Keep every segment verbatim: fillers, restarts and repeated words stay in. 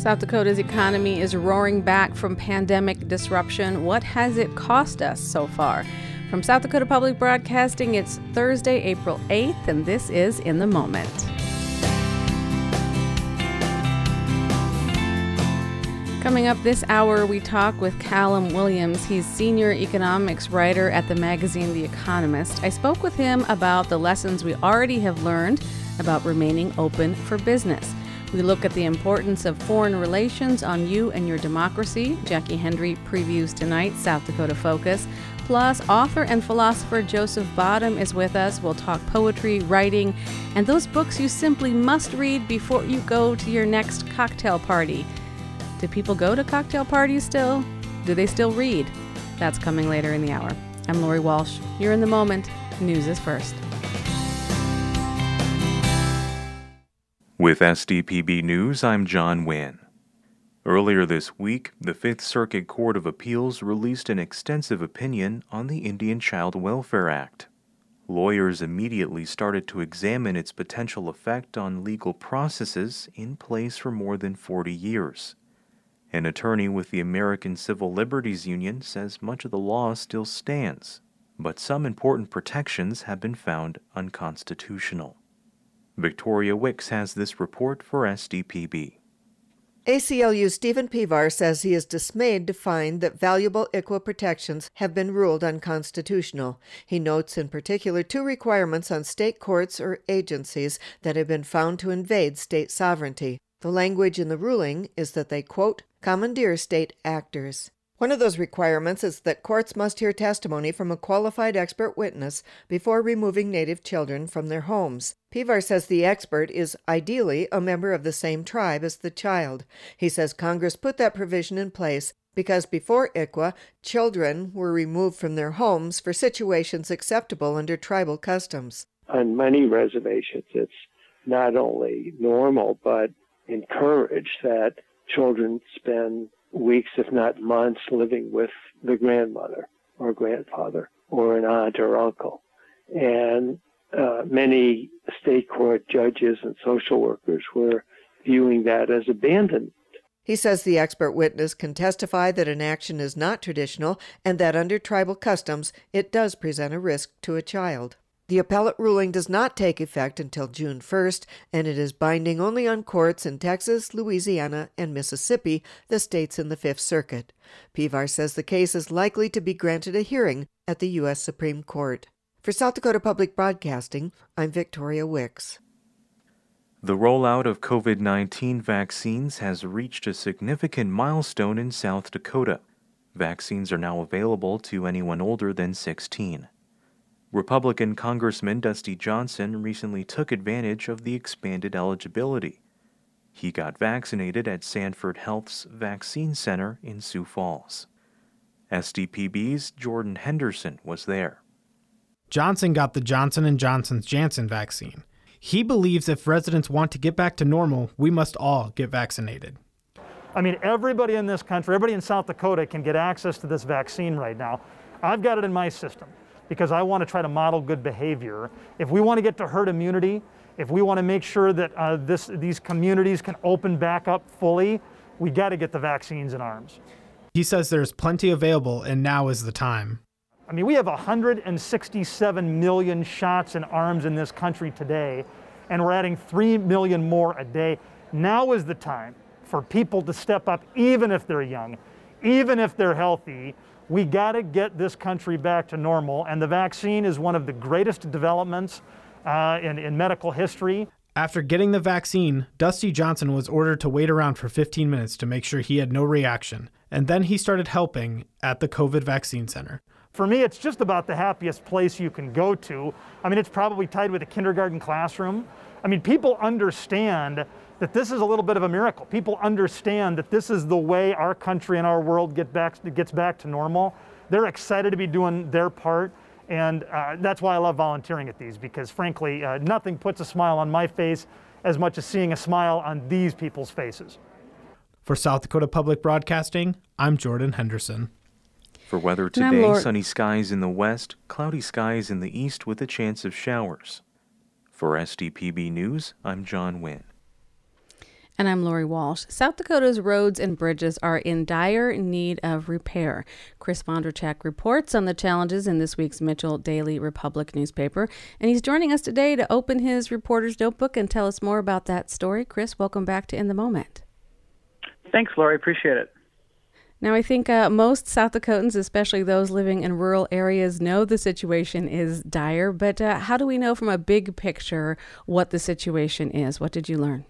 South Dakota's economy is roaring back from pandemic disruption. What has it cost us so far? From South Dakota Public Broadcasting, it's Thursday, April eighth, and this is In the Moment. Coming up this hour, we talk with Callum Williams. He's senior economics writer at the magazine The Economist. I spoke with him about the lessons we already have learned about remaining open for business. We look at the importance of foreign relations on you and your democracy. Jackie Hendry previews tonight's South Dakota Focus. Plus, author and philosopher Joseph Bottom is with us. We'll talk poetry, writing, and those books you simply must read before you go to your next cocktail party. Do people go to cocktail parties still? Do they still read? That's coming later in the hour. I'm Lori Walsh. You're in the Moment. News is first. With S D P B News, I'm John Wynn. Earlier this week, the Fifth Circuit Court of Appeals released an extensive opinion on the Indian Child Welfare Act. Lawyers immediately started to examine its potential effect on legal processes in place for more than forty years. An attorney with the American Civil Liberties Union says much of the law still stands, but some important protections have been found unconstitutional. Victoria Wicks has this report for S D P B. A C L U's Stephen Pevar says he is dismayed to find that valuable I C W A protections have been ruled unconstitutional. He notes in particular two requirements on state courts or agencies that have been found to invade state sovereignty. The language in the ruling is that they, quote, commandeer state actors. One of those requirements is that courts must hear testimony from a qualified expert witness before removing Native children from their homes. Pevar says the expert is ideally a member of the same tribe as the child. He says Congress put that provision in place because before I C W A, children were removed from their homes for situations acceptable under tribal customs. On many reservations, it's not only normal but encouraged that children spend weeks, if not months, living with the grandmother or grandfather or an aunt or uncle. And uh, many state court judges and social workers were viewing that as abandonment. He says the expert witness can testify that an action is not traditional and that under tribal customs it does present a risk to a child. The appellate ruling does not take effect until June first, and it is binding only on courts in Texas, Louisiana, and Mississippi, the states in the Fifth Circuit. Pevar says the case is likely to be granted a hearing at the U S Supreme Court. For South Dakota Public Broadcasting, I'm Victoria Wicks. The rollout of COVID nineteen vaccines has reached a significant milestone in South Dakota. Vaccines are now available to anyone older than sixteen. Republican Congressman Dusty Johnson recently took advantage of the expanded eligibility. He got vaccinated at Sanford Health's Vaccine Center in Sioux Falls. S D P B's Jordan Henderson was there. Johnson got the Johnson and Johnson's Janssen vaccine. He believes if residents want to get back to normal, we must all get vaccinated. I mean, everybody in this country, everybody in South Dakota can get access to this vaccine right now. I've got it in my system, because I want to try to model good behavior. If we want to get to herd immunity, if we want to make sure that uh, this, these communities can open back up fully, we got to get the vaccines in arms. He says there's plenty available and now is the time. I mean, we have one hundred sixty-seven million shots in arms in this country today, and we're adding three million more a day. Now is the time for people to step up, even if they're young, even if they're healthy. We got to get this country back to normal, and the vaccine is one of the greatest developments uh, in, in medical history. After getting the vaccine, Dusty Johnson was ordered to wait around for fifteen minutes to make sure he had no reaction, and then he started helping at the COVID Vaccine Center. For me, it's just about the happiest place you can go to. I mean, it's probably tied with a kindergarten classroom. I mean, people understand that this is a little bit of a miracle. People understand that this is the way our country and our world get back, gets back to normal. They're excited to be doing their part, and uh, that's why I love volunteering at these, because frankly, uh, nothing puts a smile on my face as much as seeing a smile on these people's faces. For South Dakota Public Broadcasting, I'm Jordan Henderson. For weather today, sunny skies in the west, cloudy skies in the east with a chance of showers. For S D P B News, I'm John Wynn. And I'm Lori Walsh. South Dakota's roads and bridges are in dire need of repair. Chris Vonderchak reports on the challenges in this week's Mitchell Daily Republic newspaper. And he's joining us today to open his reporter's notebook and tell us more about that story. Chris, welcome back to In the Moment. Thanks, Lori. Appreciate it. Now, I think uh, most South Dakotans, especially those living in rural areas, know the situation is dire. But uh, how do we know from a big picture what the situation is? What did you learn?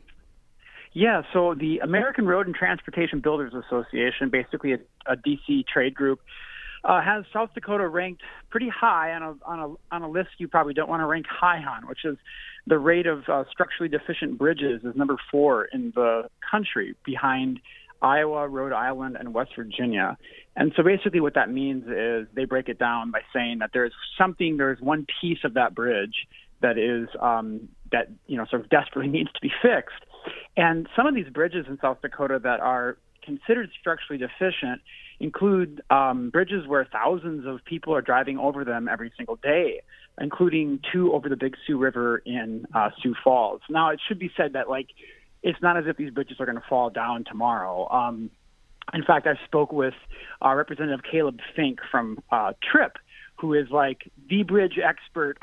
Yeah, so the American Road and Transportation Builders Association, basically a, a D C trade group, uh, has South Dakota ranked pretty high on a on a on a list you probably don't want to rank high on, which is the rate of uh, structurally deficient bridges is number four in the country, behind Iowa, Rhode Island, and West Virginia. And so basically what that means is they break it down by saying that there's something, there's one piece of that bridge that is um, that you know sort of desperately needs to be fixed. And some of these bridges in South Dakota that are considered structurally deficient include um, bridges where thousands of people are driving over them every single day, including two over the Big Sioux River in uh, Sioux Falls. Now, it should be said that, like, it's not as if these bridges are going to fall down tomorrow. Um, in fact, I spoke with uh, Representative Caleb Fink from uh, TRIP, who is like the bridge expert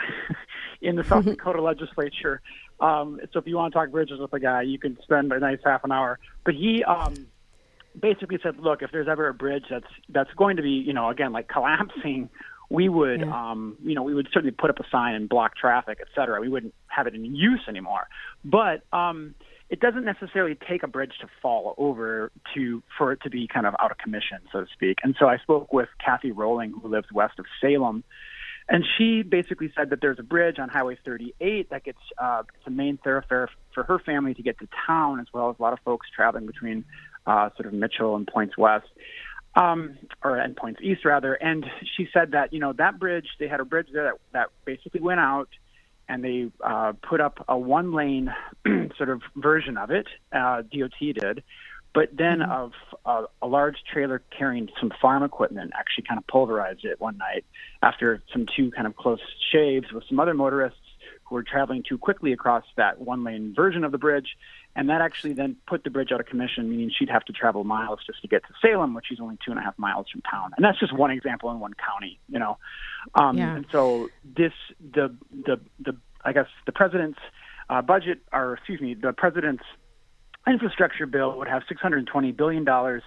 in the South Dakota legislature. Um, so if you want to talk bridges with a guy, you can spend a nice half an hour. But he um, basically said, look, if there's ever a bridge that's that's going to be, you know, again, like collapsing, we would, yeah. um, you know, we would certainly put up a sign and block traffic, et cetera. We wouldn't have it in use anymore. But um, it doesn't necessarily take a bridge to fall over to for it to be kind of out of commission, so to speak. And so I spoke with Kathy Rowling, who lives west of Salem, and she basically said that there's a bridge on Highway thirty-eight that gets uh, it's a main thoroughfare for her family to get to town, as well as a lot of folks traveling between uh, sort of Mitchell and Points West, um, or and Points East rather. And she said that you know that bridge, they had a bridge there that, that basically went out, and they uh, put up a one-lane sort of version of it. Uh, D O T did. But then mm-hmm. of uh, a large trailer carrying some farm equipment actually kind of pulverized it one night after some two kind of close shaves with some other motorists who were traveling too quickly across that one-lane version of the bridge. And that actually then put the bridge out of commission, meaning she'd have to travel miles just to get to Salem, which is only two and a half miles from town. And that's just one example in one county, you know. Um, yeah. And so this, the, the, the, I guess the president's uh, budget, or excuse me, the president's infrastructure bill would have six hundred twenty billion dollars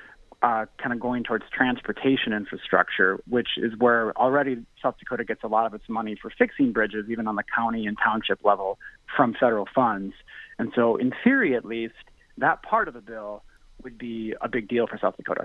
uh, kind of going towards transportation infrastructure, which is where already South Dakota gets a lot of its money for fixing bridges, even on the county and township level, from federal funds. And so in theory, at least, that part of the bill would be a big deal for South Dakota.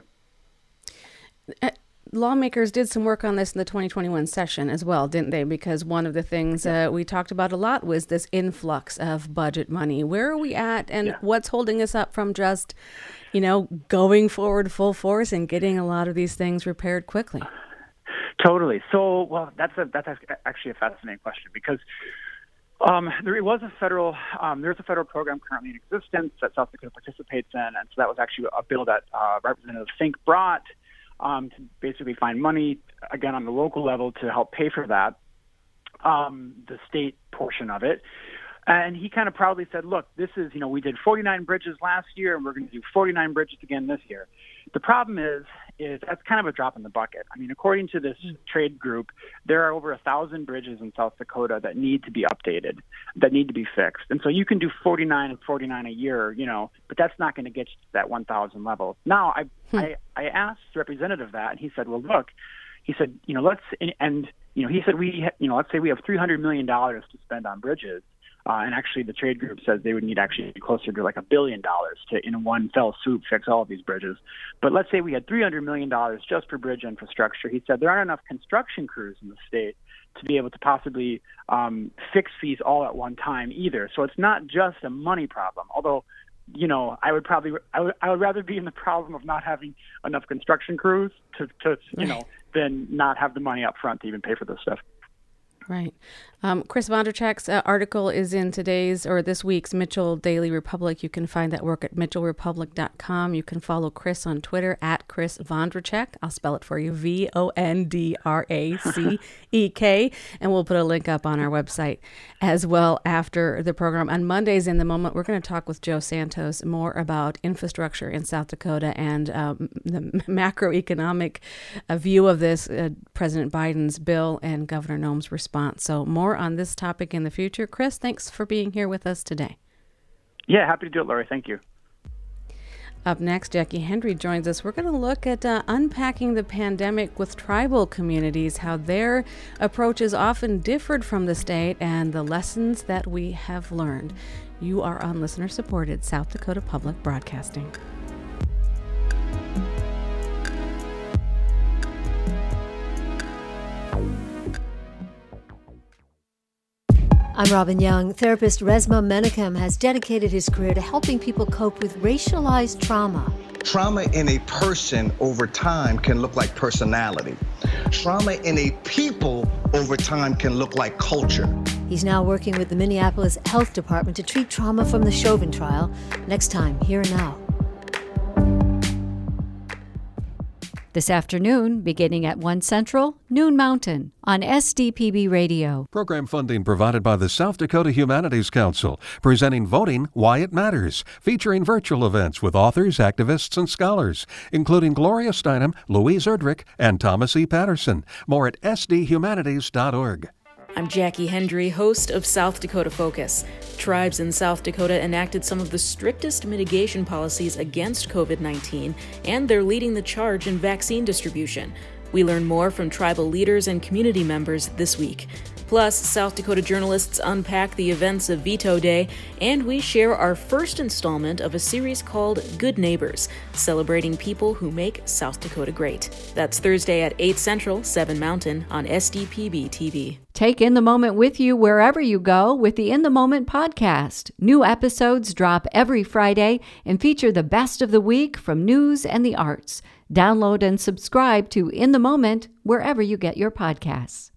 Uh- Lawmakers did some work on this in the twenty twenty-one session as well, didn't they? Because one of the things uh, we talked about a lot was this influx of budget money. Where are we at, and yeah. what's holding us up from just, you know, going forward full force and getting a lot of these things repaired quickly? Totally. So, well, that's a that's actually a fascinating question, because um, there was a federal um, there's a federal program currently in existence that South Dakota participates in, and so that was actually a bill that uh, Representative Fink brought. Um, to basically find money, again, on the local level to help pay for that, um, the state portion of it. And he kind of proudly said, look, this is, you know, we did forty-nine bridges last year, and we're going to do forty-nine bridges again this year. The problem is, is that's kind of a drop in the bucket. I mean, according to this trade group, there are over a thousand bridges in South Dakota that need to be updated, that need to be fixed. And so you can do forty-nine and forty-nine a year, you know, but that's not going to get you to that one thousand level. Now, I, hmm. I, I asked the representative that, and he said, well, look, he said, you know, let's, and, and you know, he said, we, you know, let's say we have three hundred million dollars to spend on bridges. Uh, and actually, the trade group says they would need actually closer to like a billion dollars to, in one fell swoop, fix all of these bridges. But let's say we had three hundred million dollars just for bridge infrastructure. He said there aren't enough construction crews in the state to be able to possibly um, fix these all at one time either. So it's not just a money problem. Although, you know, I would probably I would I would rather be in the problem of not having enough construction crews to, to you know, than not have the money up front to even pay for this stuff. Right. Um, Chris Vondrachek's uh, article is in today's or this week's Mitchell Daily Republic. You can find that work at mitchell republic dot com. You can follow Chris on Twitter at Chris Vondrachek. I'll spell it for you, V O N D R A C E K. And we'll put a link up on our website as well after the program. On Mondays in the Moment, we're going to talk with Joe Santos more about infrastructure in South Dakota and um, the macroeconomic uh, view of this, uh, President Biden's bill and Governor Noem's response. So more on this topic in the future. Chris, thanks for being here with us today. Yeah, happy to do it, Lori. Thank you. Up next, Jackie Hendry joins us. We're going to look at uh, unpacking the pandemic with tribal communities, how their approaches often differed from the state, and the lessons that we have learned. You are on listener-supported South Dakota Public Broadcasting. I'm Robin Young. Therapist Resma Menachem has dedicated his career to helping people cope with racialized trauma. Trauma in a person over time can look like personality. Trauma in a people over time can look like culture. He's now working with the Minneapolis Health Department to treat trauma from the Chauvin trial. Next time, Here and Now. This afternoon, beginning at one Central, noon Mountain, on S D P B Radio. Program funding provided by the South Dakota Humanities Council, presenting Voting Why It Matters, featuring virtual events with authors, activists, and scholars, including Gloria Steinem, Louise Erdrich, and Thomas E. Patterson. More at s d humanities dot org. I'm Jackie Hendry, host of South Dakota Focus. Tribes in South Dakota enacted some of the strictest mitigation policies against covid nineteen, and they're leading the charge in vaccine distribution. We learn more from tribal leaders and community members this week. Plus, South Dakota journalists unpack the events of Veto Day, and we share our first installment of a series called Good Neighbors, celebrating people who make South Dakota great. That's Thursday at eight Central, seven Mountain on S D P B T V. Take In the Moment with you wherever you go with the In the Moment podcast. New episodes drop every Friday and feature the best of the week from news and the arts. Download and subscribe to In the Moment wherever you get your podcasts.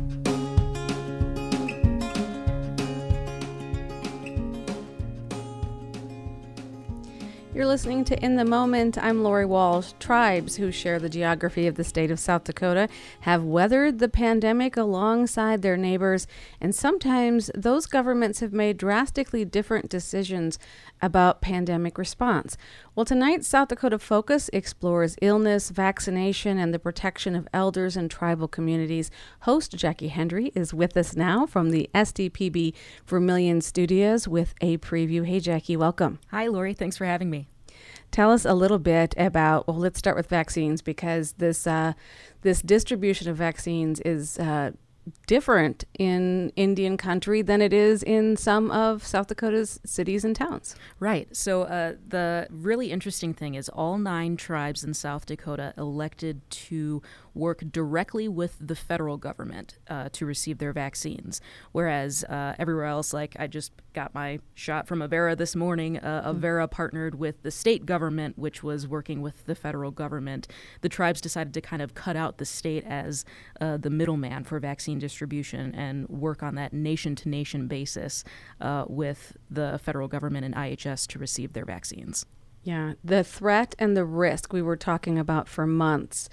You're listening to In the Moment. I'm Lori Walsh. Tribes who share the geography of the state of South Dakota have weathered the pandemic alongside their neighbors, and sometimes those governments have made drastically different decisions about pandemic response. Well, tonight, South Dakota Focus explores illness, vaccination, and the protection of elders and tribal communities. Host Jackie Hendry is with us now from the S D P B Vermilion Studios with a preview. Hey, Jackie, welcome. Hi, Lori. Thanks for having me. Tell us a little bit about, well, let's start with vaccines, because this uh, this distribution of vaccines is uh, different in Indian country than it is in some of South Dakota's cities and towns. Right. So uh, the really interesting thing is all nine tribes in South Dakota elected to work directly with the federal government uh, to receive their vaccines, whereas uh, everywhere else, like I just got my shot from Avera this morning, uh, Avera partnered with the state government, which was working with the federal government. The tribes decided to kind of cut out the state as uh, the middleman for vaccine distribution and work on that nation-to-nation basis uh, with the federal government and I H S to receive their vaccines. Yeah, the threat and the risk we were talking about for months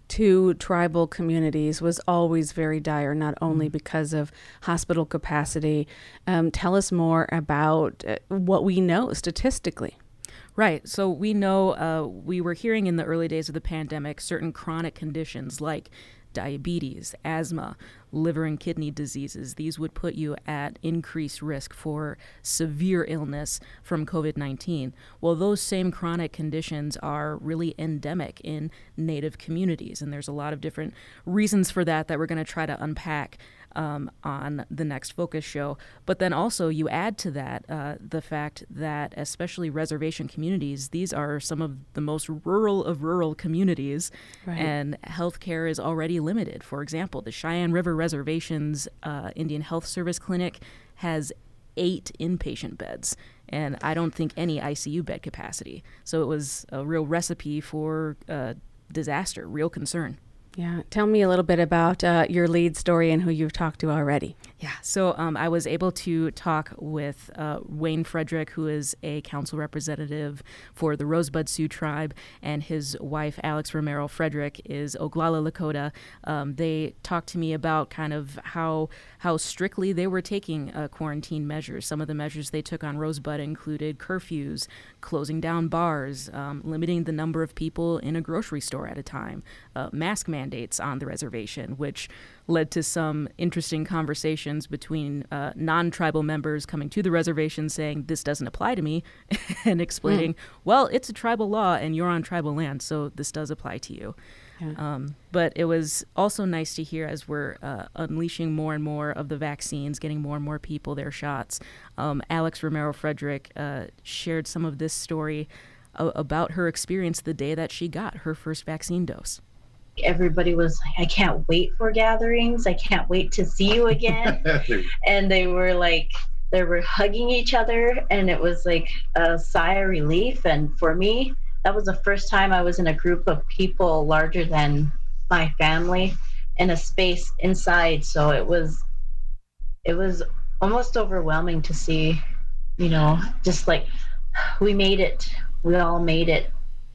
to tribal communities was always very dire, not only because of hospital capacity. Um, tell us more about uh, what we know statistically. Right. So we know uh, we were hearing in the early days of the pandemic certain chronic conditions like diabetes, asthma, liver and kidney diseases. These would put you at increased risk for severe illness from covid nineteen. Well, those same chronic conditions are really endemic in Native communities, and there's a lot of different reasons for that that we're going to try to unpack Um, on the next Focus show. But then also you add to that uh, the fact that especially reservation communities, these are some of the most rural of rural communities, right. And healthcare is already limited. For example, the Cheyenne River Reservation's uh, Indian Health Service Clinic has eight inpatient beds, and I don't think any I C U bed capacity. So it was a real recipe for uh, disaster, real concern. Yeah. Tell me a little bit about uh, your lead story and who you've talked to already. Yeah, so um, I was able to talk with uh, Wayne Frederick, who is a council representative for the Rosebud Sioux tribe, and his wife, Alex Romero Frederick, is Oglala Lakota. Um, they talked to me about kind of how how strictly they were taking uh, quarantine measures. Some of the measures they took on Rosebud included curfews, closing down bars, um, limiting the number of people in a grocery store at a time, uh, mask mandates on the reservation, which led to some interesting conversations between uh, non-tribal members coming to the reservation saying, this doesn't apply to me, and explaining, mm. well, it's a tribal law and you're on tribal land, so this does apply to you. Yeah. Um, but it was also nice to hear as we're uh, unleashing more and more of the vaccines, getting more and more people their shots. Um, Alex Romero Frederick uh, shared some of this story uh, about her experience the day that she got her first vaccine dose. Everybody was like, I can't wait for gatherings. I can't wait to see you again. And they were like, they were hugging each other, and it was like a sigh of relief. And for me, that was the first time I was in a group of people larger than my family in a space inside. So it was, it was almost overwhelming to see, you know, just like, we made it. We all made it.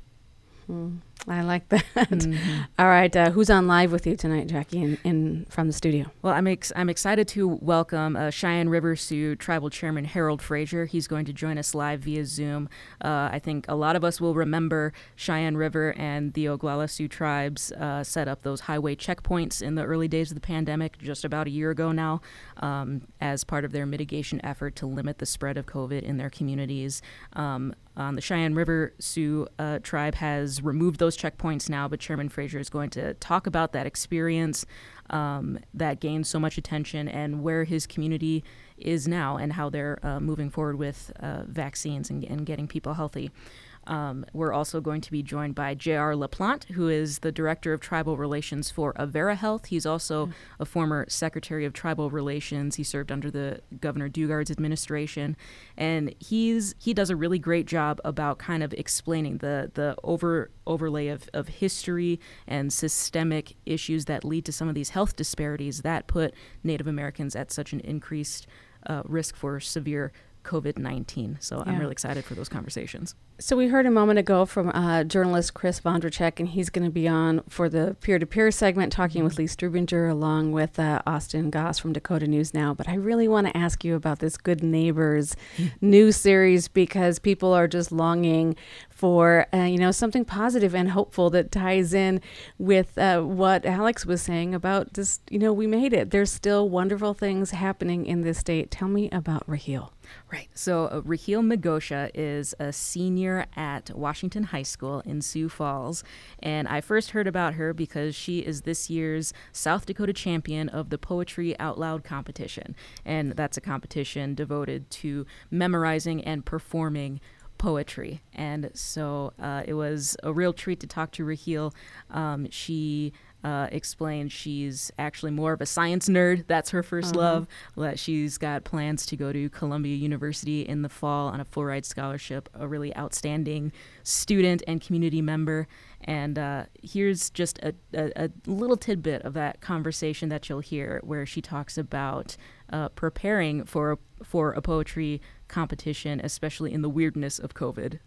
Hmm. I like that. Mm-hmm. All right. Uh, who's on live with you tonight, Jackie, in, in from the studio? Well, I'm ex- I'm excited to welcome uh, Cheyenne River Sioux Tribal Chairman Harold Frazier. He's going to join us live via Zoom. Uh, I think a lot of us will remember Cheyenne River and the Oglala Sioux tribes uh, set up those highway checkpoints in the early days of the pandemic, just about a year ago now, um, as part of their mitigation effort to limit the spread of COVID in their communities. Um, Um, the Cheyenne River Sioux uh, tribe has removed those checkpoints now, but Chairman Frazier is going to talk about that experience um, that gained so much attention and where his community is now and how they're uh, moving forward with uh, vaccines and, and getting people healthy. Um, we're also going to be joined by J R LaPlante, who is the Director of Tribal Relations for Avera Health. He's also mm-hmm. a former Secretary of Tribal Relations. He served under the Governor Dugard's administration. And he's he does a really great job about kind of explaining the, the over overlay of, of history and systemic issues that lead to some of these health disparities that put Native Americans at such an increased uh, risk for severe COVID nineteen. So yeah. I'm really excited for those conversations. So we heard a moment ago from uh, journalist Chris Vondracek, and he's going to be on for the peer-to-peer segment talking mm-hmm. with Lee Strubinger along with uh, Austin Goss from Dakota News Now. But I really want to ask you about this Good Neighbors news series, because people are just longing for, uh, you know, something positive and hopeful that ties in with uh, what Alex was saying about just, you know, we made it. There's still wonderful things happening in this state. Tell me about Raheel. Right. So uh, Raheel Magosha is a senior at Washington High School in Sioux Falls. And I first heard about her because she is this year's South Dakota champion of the Poetry Out Loud competition. And that's a competition devoted to memorizing and performing poetry. And so uh, it was a real treat to talk to Raheel. Um, she Uh, explained she's actually more of a science nerd. That's her first uh-huh. love. She's got plans to go to Columbia University in the fall on a full ride scholarship, a really outstanding student and community member. And uh, here's just a, a, a little tidbit of that conversation that you'll hear where she talks about uh, preparing for a, for a poetry competition, especially in the weirdness of COVID.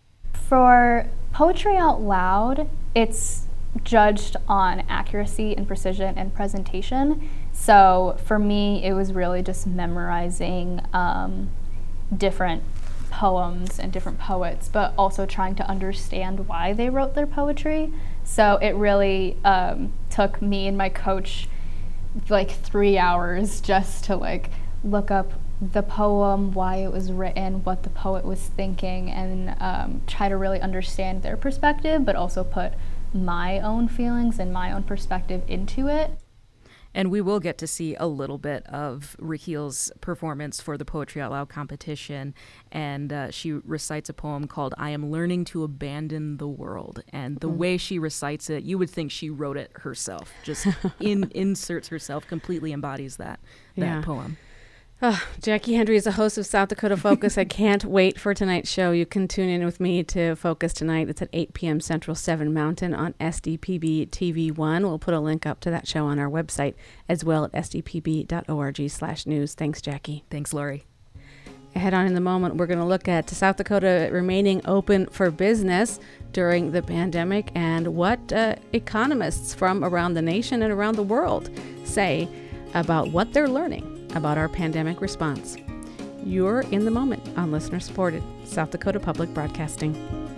For Poetry Out Loud, it's judged on accuracy and precision and presentation. So for me, it was really just memorizing um, different poems and different poets, but also trying to understand why they wrote their poetry. So it really um, took me and my coach like three hours just to like look up the poem, why it was written, what the poet was thinking, and um, try to really understand their perspective, but also put my own feelings and my own perspective into it. And we will get to see a little bit of Raheel's performance for the Poetry Out Loud competition. And uh, she recites a poem called I Am Learning to Abandon the World. And the mm. way she recites it, you would think she wrote it herself. Just in, inserts herself, completely embodies that, that yeah. poem. Oh, Jackie Hendry is the host of South Dakota Focus. I can't wait for tonight's show. You can tune in with me to Focus tonight. It's at eight p.m. Central, seven Mountain on S D P B T V one. We'll put a link up to that show on our website as well at s d p b dot org slash news. Thanks, Jackie. Thanks, Lori. Ahead on in the moment, we're going to look at South Dakota remaining open for business during the pandemic and what uh, economists from around the nation and around the world say about what they're learning about our pandemic response. You're in the moment on listener-supported South Dakota Public Broadcasting.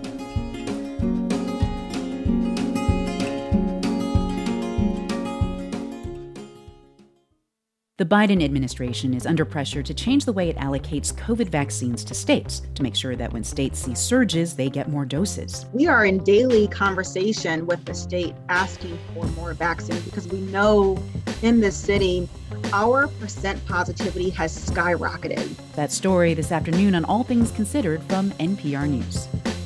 The Biden administration is under pressure to change the way it allocates COVID vaccines to states to make sure that when states see surges, they get more doses. We are in daily conversation with the state asking for more vaccines because we know in this city, our percent positivity has skyrocketed. That story this afternoon on All Things Considered from N P R News.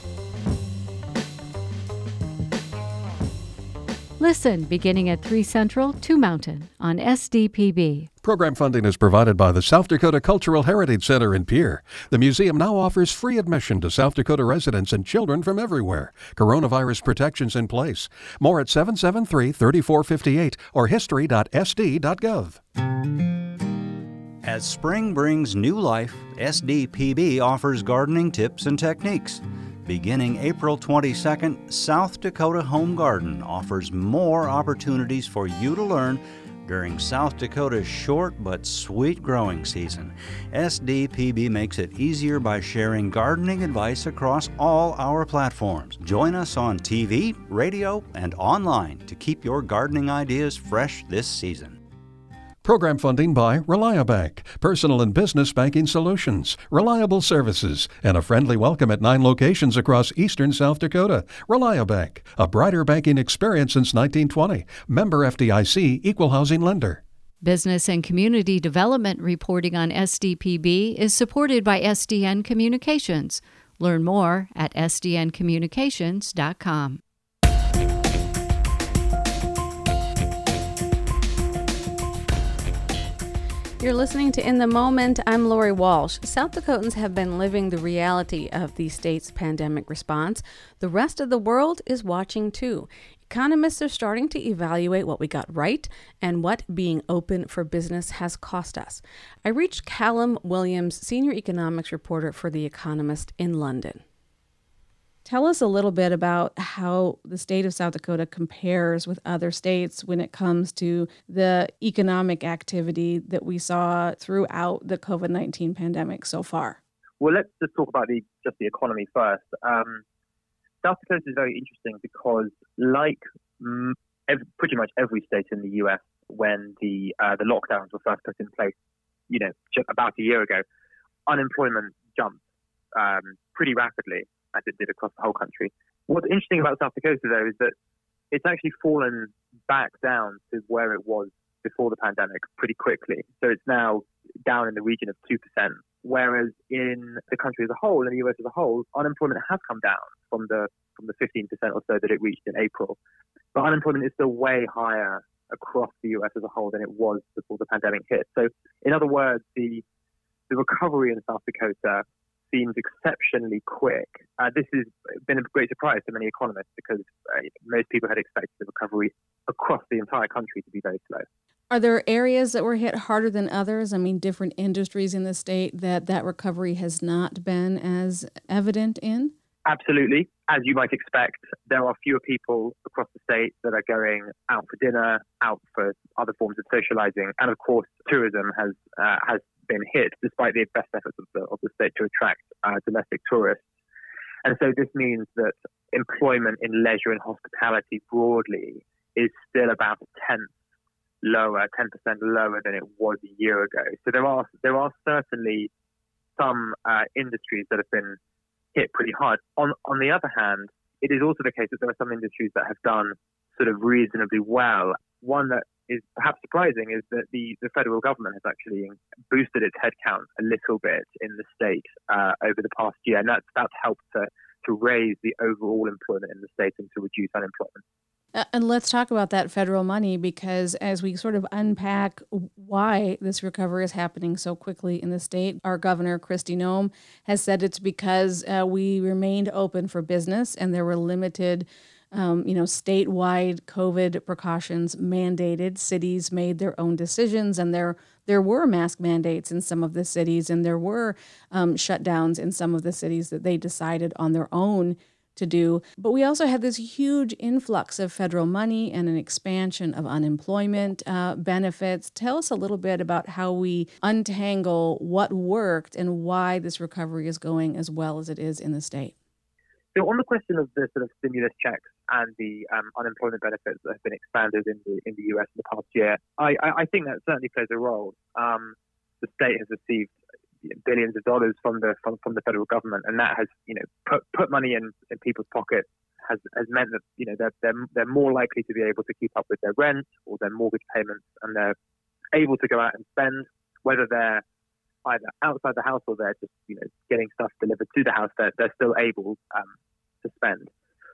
Listen beginning at three Central, two Mountain on S D P B. Program funding is provided by the South Dakota Cultural Heritage Center in Pierre. The museum now offers free admission to South Dakota residents and children from everywhere. Coronavirus protections in place. More at seven seven three, three four five eight or history dot s d dot gov. As spring brings new life, S D P B offers gardening tips and techniques. Beginning April twenty-second, South Dakota Home Garden offers more opportunities for you to learn during South Dakota's short but sweet growing season. S D P B makes it easier by sharing gardening advice across all our platforms. Join us on T V, radio, and online to keep your gardening ideas fresh this season. Program funding by Reliabank, personal and business banking solutions, reliable services, and a friendly welcome at nine locations across eastern South Dakota. Reliabank, a brighter banking experience since nineteen twenty. Member F D I C, equal housing lender. Business and community development reporting on S D P B is supported by S D N Communications. Learn more at s d n communications dot com. You're listening to In the Moment. I'm Lori Walsh. South Dakotans have been living the reality of the state's pandemic response. The rest of the world is watching too. Economists are starting to evaluate what we got right and what being open for business has cost us. I reached Callum Williams, senior economics reporter for The Economist in London. Tell us a little bit about how the state of South Dakota compares with other states when it comes to the economic activity that we saw throughout the covid nineteen pandemic so far. Well, let's just talk about the just the economy first. Um, South Dakota is very interesting because, like mm, every, pretty much every state in the U S, when the uh, the lockdowns were first put in place, you know, just about a year ago, unemployment jumped um, pretty rapidly, as it did across the whole country. What's interesting about South Dakota, though, is that it's actually fallen back down to where it was before the pandemic pretty quickly. So it's now down in the region of two percent, whereas in the country as a whole, in the U S as a whole, unemployment has come down from the from the fifteen percent or so that it reached in April. But unemployment is still way higher across the U S as a whole than it was before the pandemic hit. So in other words, the the recovery in South Dakota seems exceptionally quick. Uh, this has been a great surprise to many economists because uh, most people had expected the recovery across the entire country to be very slow. Are there areas that were hit harder than others? I mean, different industries in the state that that recovery has not been as evident in? Absolutely. As you might expect, there are fewer people across the state that are going out for dinner, out for other forms of socializing. And of course, tourism has uh, has been hit despite the best efforts of the, of the state to attract uh, domestic tourists. And so this means that employment in leisure and hospitality broadly is still about a tenth lower, ten percent lower than it was a year ago. So there are there are certainly some uh, industries that have been hit pretty hard. On on the other hand, it is also the case that there are some industries that have done sort of reasonably well. One that is perhaps surprising is that the, the federal government has actually boosted its headcount a little bit in the state uh, over the past year, and that's that's helped to to raise the overall employment in the state and to reduce unemployment. Uh, and let's talk about that federal money, because as we sort of unpack why this recovery is happening so quickly in the state, our governor, Kristi Noem, has said it's because uh, we remained open for business and there were limited Um, you know, statewide COVID precautions mandated. Cities made their own decisions, and there there were mask mandates in some of the cities, and there were um, shutdowns in some of the cities that they decided on their own to do. But we also had this huge influx of federal money and an expansion of unemployment uh, benefits. Tell us a little bit about how we untangle what worked and why this recovery is going as well as it is in the state. So on the question of the sort of stimulus checks and the um, unemployment benefits that have been expanded in the in the U S in the past year, I, I, I think that certainly plays a role. Um, the state has received billions of dollars from the from, from the federal government, and that has you know put put money in, in people's pockets. Has has meant that you know they're, they're they're more likely to be able to keep up with their rent or their mortgage payments, and they're able to go out and spend, whether they're either outside the house or they're just you know getting stuff delivered to the house. They're they're still able um, to spend.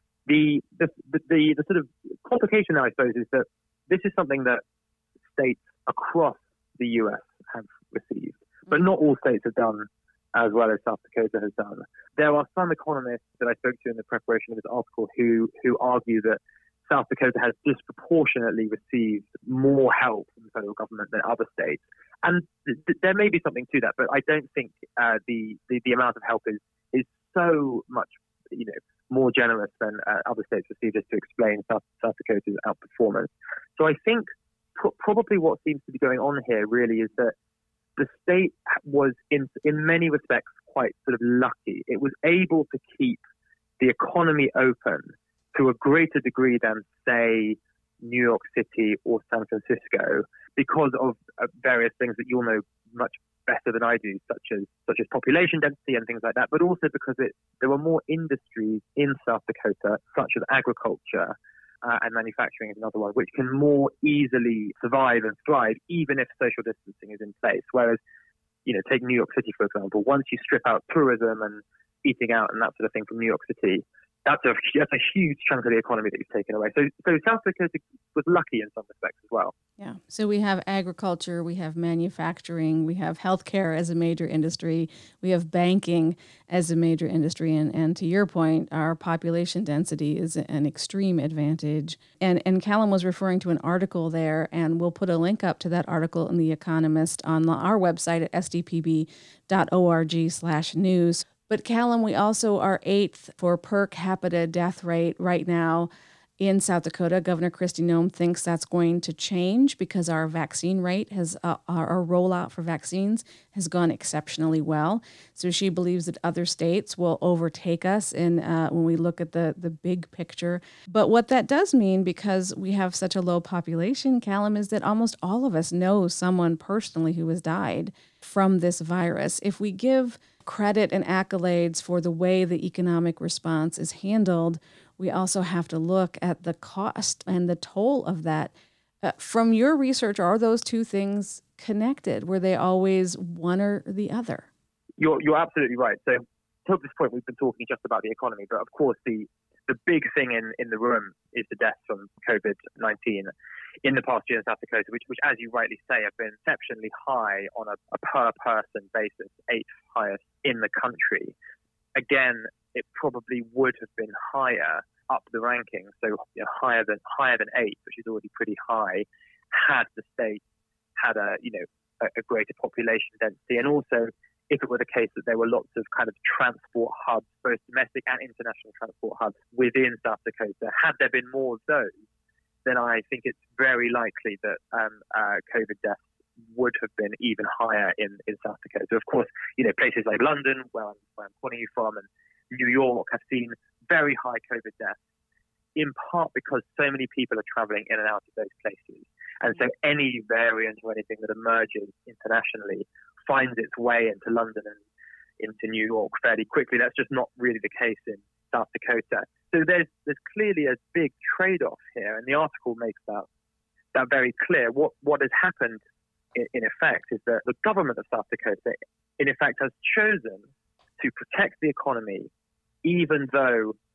The the, the the the sort of complication now, I suppose, is that this is something that states across the U S have received, but not all states have done as well as South Dakota has done. There are some economists that I spoke to in the preparation of this article who who argue that South Dakota has disproportionately received more help from the federal government than other states. And th- there may be something to that, but I don't think uh, the, the the amount of help is is so much, you know, more generous than uh, other states received, just to explain South, South Dakota's outperformance. So I think pr- probably what seems to be going on here really is that the state was in in many respects quite sort of lucky. It was able to keep the economy open to a greater degree than, say, New York City or San Francisco, because of uh, various things that you'll know much better than I do, such as such as population density and things like that, but also because it, there were more industries in South Dakota, such as agriculture uh, and manufacturing is another one, which can more easily survive and thrive, even if social distancing is in place. Whereas, you know, take New York City, for example, once you strip out tourism and eating out and that sort of thing from New York City, That's a, that's a huge chunk of the economy that you've taken away. So, so South Dakota was lucky in some respects as well. Yeah. So we have agriculture, we have manufacturing, we have healthcare as a major industry, we have banking as a major industry, and, and to your point, our population density is an extreme advantage. And and Callum was referring to an article there, and we'll put a link up to that article in The Economist on our website at s d p b dot org slash news. But Callum, we also are eighth for per capita death rate right now in South Dakota. Governor Kristi Noem thinks that's going to change because our vaccine rate has, uh, our rollout for vaccines has gone exceptionally well. So she believes that other states will overtake us in uh, when we look at the the big picture. But what that does mean, because we have such a low population, Callum, is that almost all of us know someone personally who has died from this virus. If we give credit and accolades for the way the economic response is handled, we also have to look at the cost and the toll of that. Uh, from your research, are those two things connected? Were they always one or the other? You're you're absolutely right. So to this point, we've been talking just about the economy, but of course the the big thing in, in the room is the deaths from COVID nineteen in the past year in South Dakota, which, which as you rightly say, have been exceptionally high on a, a per-person basis, eighth highest in the country. Again, it probably would have been higher up the rankings, so you know, higher than higher than eight, which is already pretty high, had the state had a you know a, a greater population density, and also if it were the case that there were lots of kind of transport hubs, both domestic and international transport hubs within South Dakota. Had there been more of those, then I think it's very likely that um, uh, COVID deaths would have been even higher in, in South Dakota. Of course, you know, places like London, where I'm, where I'm calling you from, and New York have seen very high COVID deaths, in part because so many people are traveling in and out of those places. And so any variant or anything that emerges internationally finds its way into London and into New York fairly quickly. That's just not really the case in South Dakota. So there's there's clearly a big trade-off here, and the article makes that that very clear. What what has happened in, in effect is that the government of South Dakota, in effect, has chosen to protect the economy, even though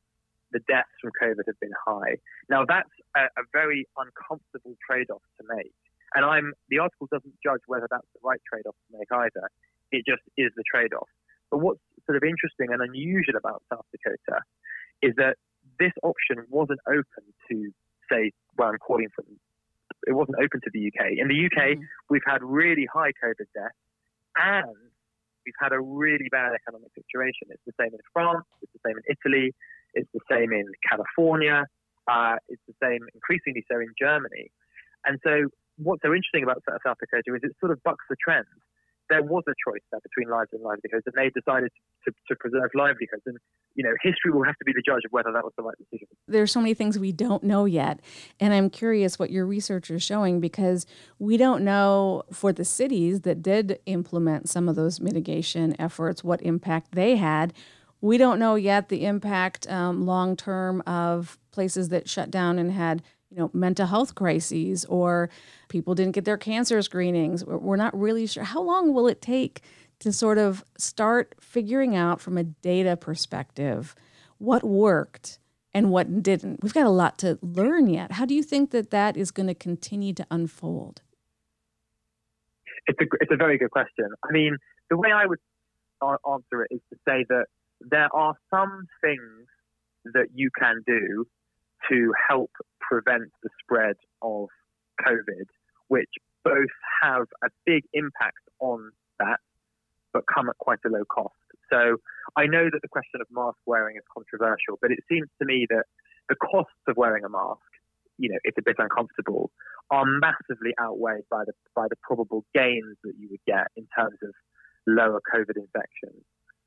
the deaths from COVID have been high. Now, that's a, a very uncomfortable trade-off to make. And I'm the article doesn't judge whether that's the right trade-off to make either. It just is the trade-off. But what's sort of interesting and unusual about South Dakota is that this option wasn't open to, say, where I'm calling from. It wasn't open to the U K. In the U K, mm. we've had really high COVID deaths, and we've had a really bad economic situation. It's the same in France. It's the same in Italy. It's the same in California. Uh, it's the same, increasingly so, in Germany. And so what's so interesting about South Dakota is it sort of bucks the trend. There was a choice there between lives and livelihoods, and they decided to, to preserve livelihoods. And, you know, history will have to be the judge of whether that was the right decision. There's so many things we don't know yet. And I'm curious what your research is showing, because we don't know for the cities that did implement some of those mitigation efforts, what impact they had. We don't know yet the impact um, long-term of places that shut down and had you know, mental health crises, or people didn't get their cancer screenings. We're not really sure. How long will it take to sort of start figuring out from a data perspective what worked and what didn't? We've got a lot to learn yet. How do you think that that is going to continue to unfold? It's a, it's a very good question. I mean, the way I would answer it is to say that there are some things that you can do to help prevent the spread of COVID, which both have a big impact on that, but come at quite a low cost. So I know that the question of mask wearing is controversial, but it seems to me that the costs of wearing a mask, you know, it's a bit uncomfortable, are massively outweighed by the by the probable gains that you would get in terms of lower COVID infections.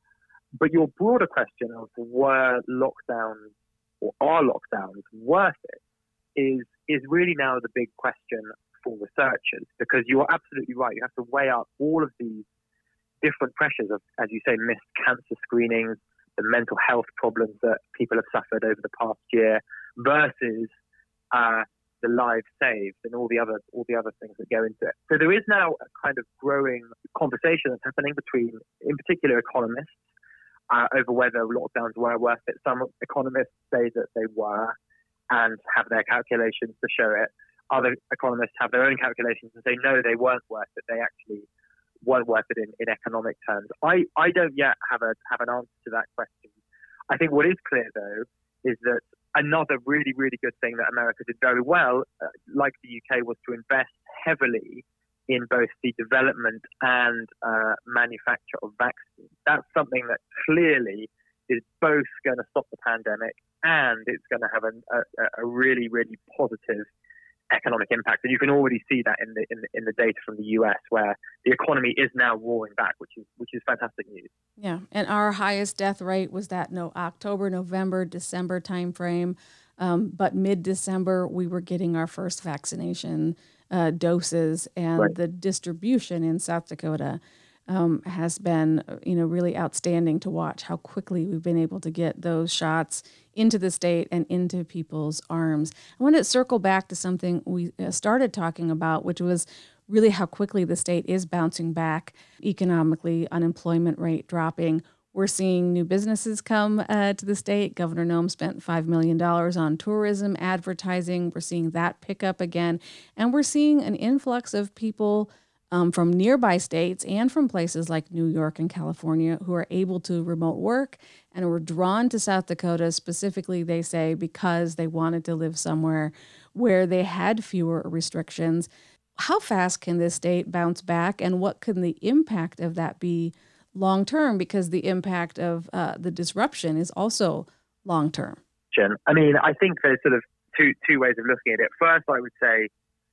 But your broader question of were lockdowns or are lockdowns worth it is is really now the big question for researchers, because you are absolutely right. You have to weigh up all of these different pressures of, as you say, missed cancer screenings, the mental health problems that people have suffered over the past year, versus uh, the lives saved and all the other all the other things that go into it. So there is now a kind of growing conversation that's happening between, in particular, economists uh, over whether lockdowns were worth it. Some economists say that they were and have their calculations to show it. Other economists have their own calculations and say, no, they weren't worth it. They actually weren't worth it in, in economic terms. I, I don't yet have a have an answer to that question. I think what is clear, though, is that another really, really good thing that America did very well, uh, like the U K, was to invest heavily in both the development and uh, manufacture of vaccines. That's something that clearly is both going to stop the pandemic and it's going to have a, a, a really, really positive economic impact. And you can already see that in the, in the in the data from the U S, where the economy is now roaring back, which is which is fantastic news. Yeah, and our highest death rate was that no October, November, December timeframe. Um, but mid-December, we were getting our first vaccination uh, doses, and right. the distribution in South Dakota um, has been, you know, really outstanding to watch how quickly we've been able to get those shots into the state and into people's arms. I want to circle back to something we started talking about, which was really how quickly the state is bouncing back economically, unemployment rate dropping. We're seeing new businesses come uh, to the state. Governor Noem spent five million dollars on tourism advertising. We're seeing that pick up again. And we're seeing an influx of people um, from nearby states and from places like New York and California who are able to remote work and were drawn to South Dakota specifically, they say, because they wanted to live somewhere where they had fewer restrictions. How fast can this state bounce back, and what can the impact of that be long term? Because the impact of uh, the disruption is also long term. I mean, I think there's sort of two two ways of looking at it. First, I would say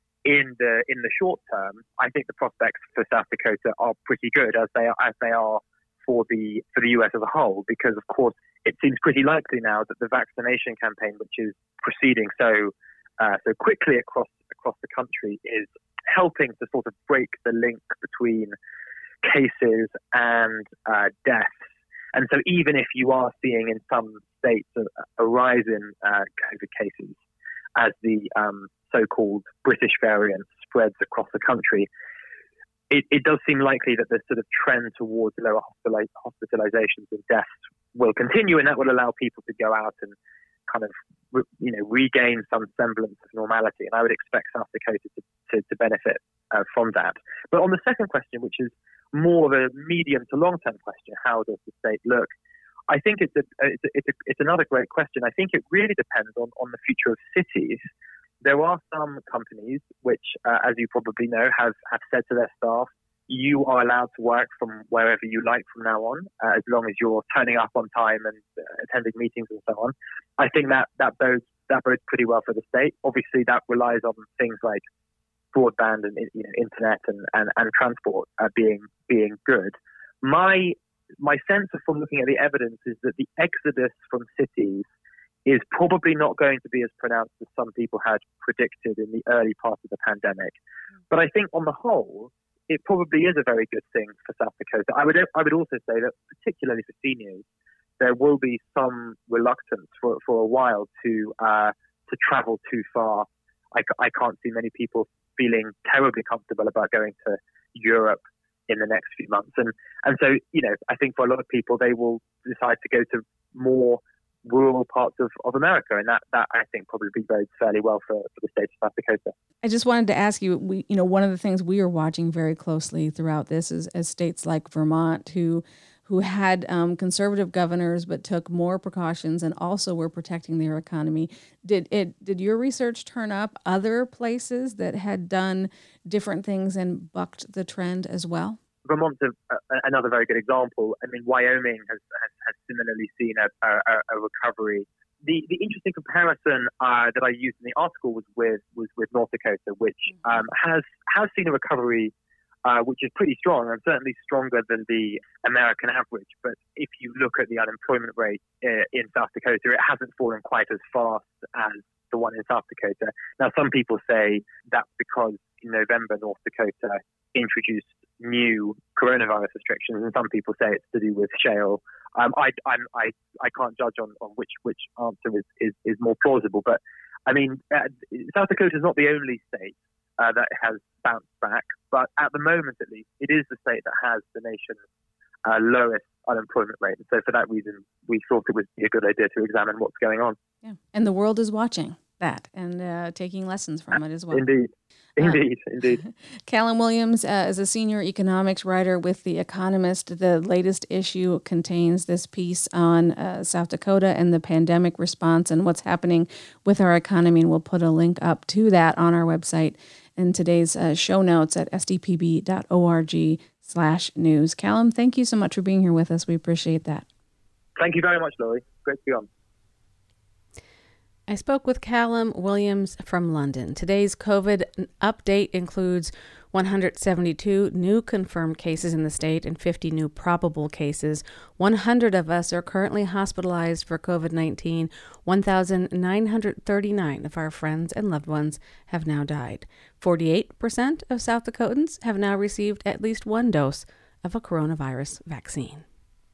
in the in the short term, I think the prospects for South Dakota are pretty good, as they are as they are for the for the U S as a whole, because of course it seems pretty likely now that the vaccination campaign, which is proceeding so uh, so quickly across across the country, is helping to sort of break the link between cases and uh, deaths. And so even if you are seeing in some states a, a rise in uh, COVID cases as the um, so-called British variant spreads across the country, it, it does seem likely that the sort of trend towards lower hospitalizations and deaths will continue, and that will allow people to go out and kind of you know regain some semblance of normality, and I would expect South Dakota to, to, to benefit uh, from that. But on the second question, which is more of a medium to long term question, how does the state look? I think it's a, it's a, it's, a, it's another great question. I think it really depends on, on the future of cities. There are some companies which, uh, as you probably know, have, have said to their staff, you are allowed to work from wherever you like from now on, uh, as long as you're turning up on time and uh, attending meetings and so on. I think that that bodes that bodes pretty well for the state. Obviously, that relies on things like broadband and you know, internet and, and, and transport uh, being being good. My my sense of from looking at the evidence is that the exodus from cities is probably not going to be as pronounced as some people had predicted in the early part of the pandemic. But I think on the whole, it probably is a very good thing for South Dakota. I would I would also say that particularly for seniors, there will be some reluctance for, for a while to uh, to travel too far. I, I can't see many people feeling terribly comfortable about going to Europe in the next few months. And and so, you know, I think for a lot of people, they will decide to go to more rural parts of, of America. And that, that I think probably bodes fairly well for, for the state of South Dakota. I just wanted to ask you, we, you know, one of the things we are watching very closely throughout this is as states like Vermont, who who had um, conservative governors but took more precautions and also were protecting their economy. Did it? Did your research turn up other places that had done different things and bucked the trend as well? Vermont's a, a, another very good example. I mean, Wyoming has has, has similarly seen a, a, a recovery. The the interesting comparison uh, that I used in the article was with was with North Dakota, which um, has has seen a recovery uh, which is pretty strong and certainly stronger than the American average. But if you look at the unemployment rate uh, in South Dakota, it hasn't fallen quite as fast as the one in South Dakota. Now, some people say that's because in November North Dakota introduced new coronavirus restrictions, and some people say it's to do with shale. Um, I, I'm, I, I can't judge on, on which which answer is, is, is more plausible, but I mean, uh, South Dakota is not the only state uh, that has bounced back, but at the moment, at least, it is the state that has the nation's uh, lowest unemployment rate. And so, for that reason, we thought it would be a good idea to examine what's going on. Yeah, and the world is watching that and uh, taking lessons from it as well. Indeed. Indeed, uh, indeed. Callum Williams uh, is a senior economics writer with The Economist. The latest issue contains this piece on uh, South Dakota and the pandemic response and what's happening with our economy. And we'll put a link up to that on our website in today's uh, show notes at s d p b dot org slash news. Callum, thank you so much for being here with us. We appreciate that. Thank you very much, Lori. Great to be on. I spoke with Callum Williams from London. Today's COVID update includes one hundred seventy-two new confirmed cases in the state and fifty new probable cases. one hundred of us are currently hospitalized for COVID nineteen. one thousand nine hundred thirty-nine of our friends and loved ones have now died. forty-eight percent of South Dakotans have now received at least one dose of a coronavirus vaccine.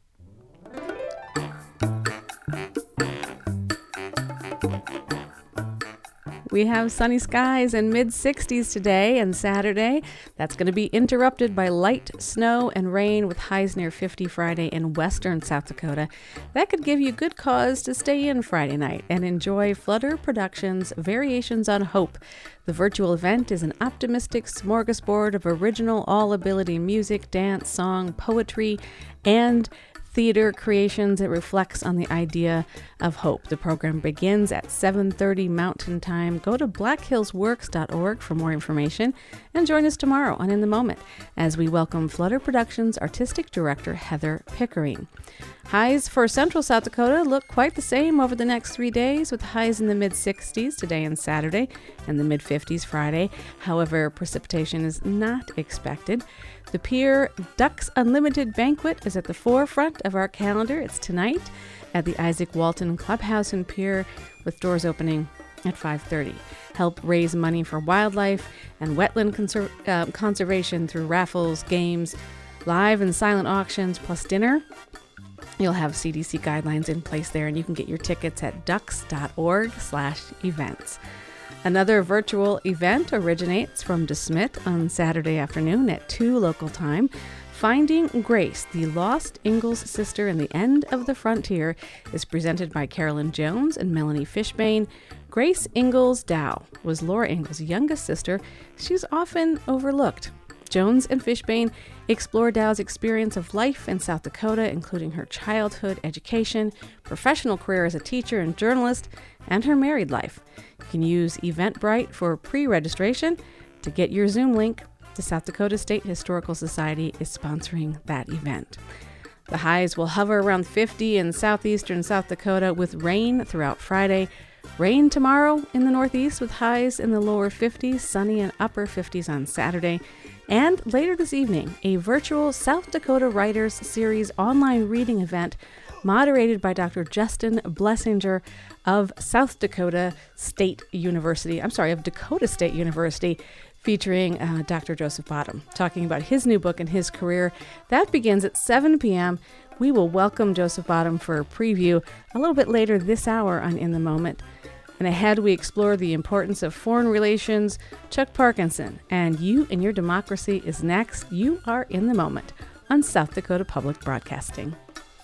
We have sunny skies and mid sixties today and Saturday. That's going to be interrupted by light snow and rain with highs near fifty Friday in western South Dakota. That could give you good cause to stay in Friday night and enjoy Flutter Productions' Variations on Hope. The virtual event is an optimistic smorgasbord of original all-ability music, dance, song, poetry, and theater creations. It reflects on the idea of hope. The program begins at seven thirty Mountain Time. Go to black hills works dot org for more information and join us tomorrow on In the Moment as we welcome Flutter Productions Artistic Director Heather Pickering. Highs for central South Dakota look quite the same over the next three days with highs in the mid sixties today and Saturday and the mid fifties Friday. However, precipitation is not expected. The Pier Ducks Unlimited Banquet is at the forefront of our calendar. It's tonight at the Isaac Walton Clubhouse in Pier with doors opening at five thirty. Help raise money for wildlife and wetland conser- uh, conservation through raffles, games, live and silent auctions, plus dinner. You'll have C D C guidelines in place there, and you can get your tickets at ducks dot org slash events. Another virtual event originates from DeSmit on Saturday afternoon at two local time. Finding Grace, the Lost Ingalls Sister and the End of the Frontier, is presented by Carolyn Jones and Melanie Fishbane. Grace Ingalls Dow was Laura Ingalls' youngest sister. She's often overlooked. Jones and Fishbane explore Dow's experience of life in South Dakota, including her childhood, education, professional career as a teacher and journalist, and her married life. You can use Eventbrite for pre-registration. To get your Zoom link, the South Dakota State Historical Society is sponsoring that event. The highs will hover around fifty in southeastern South Dakota with rain throughout Friday. Rain tomorrow in the northeast with highs in the lower fifties, sunny and upper fifties on Saturday. And later this evening, a virtual South Dakota Writers Series online reading event moderated by Doctor Justin Blessinger of South Dakota State University. I'm sorry, of Dakota State University, featuring uh, Doctor Joseph Bottom, talking about his new book and his career. That begins at seven p.m. We will welcome Joseph Bottom for a preview a little bit later this hour on In the Moment. And ahead, we explore the importance of foreign relations. Chuck Parkinson and You and Your Democracy is next. You are In the Moment on South Dakota Public Broadcasting.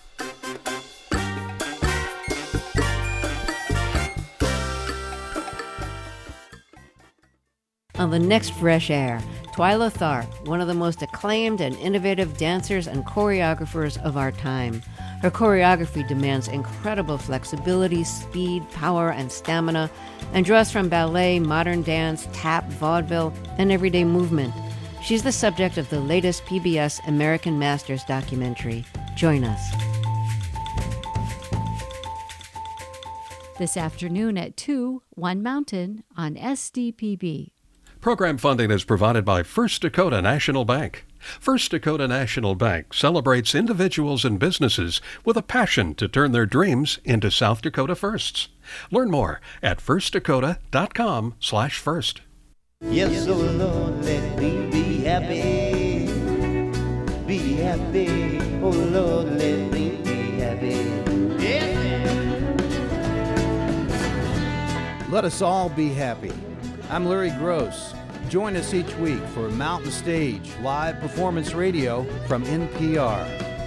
On the next Fresh Air, Twyla Tharp, one of the most acclaimed and innovative dancers and choreographers of our time. Her choreography demands incredible flexibility, speed, power, and stamina, and draws from ballet, modern dance, tap, vaudeville, and everyday movement. She's the subject of the latest P B S American Masters documentary. Join us. This afternoon at two, One Mountain on S D P B. Program funding is provided by First Dakota National Bank. First Dakota National Bank celebrates individuals and businesses with a passion to turn their dreams into South Dakota firsts. Learn more at first dakota dot com slash first. Yes, oh Lord, let me be happy. Be happy. Oh Lord, let me be happy. Yes. Let us all be happy. I'm Larry Gross. Join us each week for Mountain Stage live performance radio from N P R.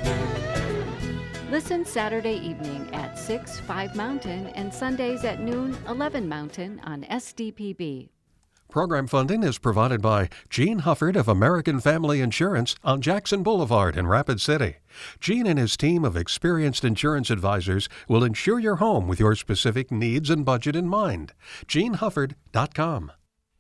Listen Saturday evening at six, five Mountain, and Sundays at noon, eleven Mountain on S D P B. Program funding is provided by Gene Hufford of American Family Insurance on Jackson Boulevard in Rapid City. Gene and his team of experienced insurance advisors will insure your home with your specific needs and budget in mind. gene hufford dot com.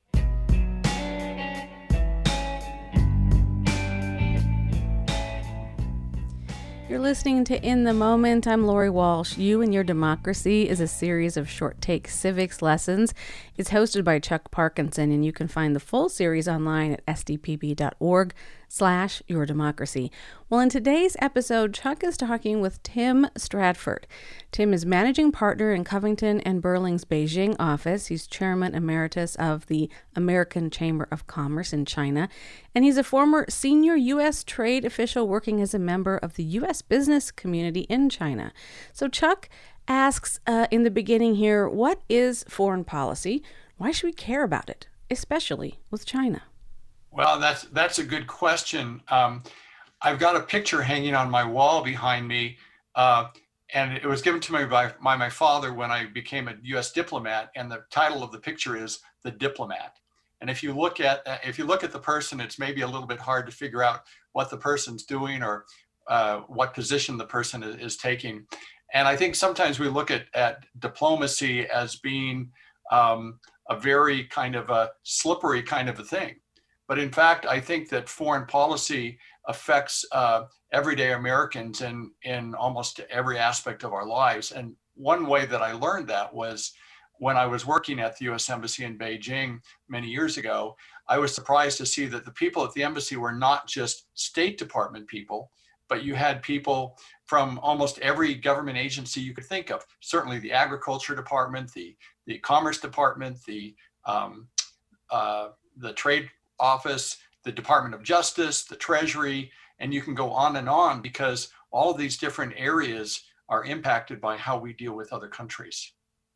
You're listening to In the Moment. I'm Lori Walsh. You and Your Democracy is a series of short-take civics lessons. It's hosted by Chuck Parkinson, and you can find the full series online at s d p b dot org slash your democracy. Well, in today's episode, Chuck is talking with Tim Stratford. Tim is managing partner in Covington and Burling's Beijing office. He's chairman emeritus of the American Chamber of Commerce in China, and he's a former senior U S trade official working as a member of the U S business community in China. So Chuck asks uh, in the beginning here, what is foreign policy? Why should we care about it, especially with China? Well, that's that's a good question. Um, I've got a picture hanging on my wall behind me, uh, and it was given to me by, by my father when I became a U S diplomat. And the title of the picture is The Diplomat. And if you look at if you look at the person, it's maybe a little bit hard to figure out what the person's doing or uh, what position the person is, is taking. And I think sometimes we look at, at diplomacy as being um, a very kind of a slippery kind of a thing. But in fact, I think that foreign policy affects uh, everyday Americans in, in almost every aspect of our lives. And one way that I learned that was when I was working at the U S Embassy in Beijing many years ago. I was surprised to see that the people at the embassy were not just State Department people, but you had people from almost every government agency you could think of. Certainly the Agriculture Department, the, the Commerce Department, the, um, uh, the Trade Office, the Department of Justice, the Treasury, and you can go on and on because all of these different areas are impacted by how we deal with other countries.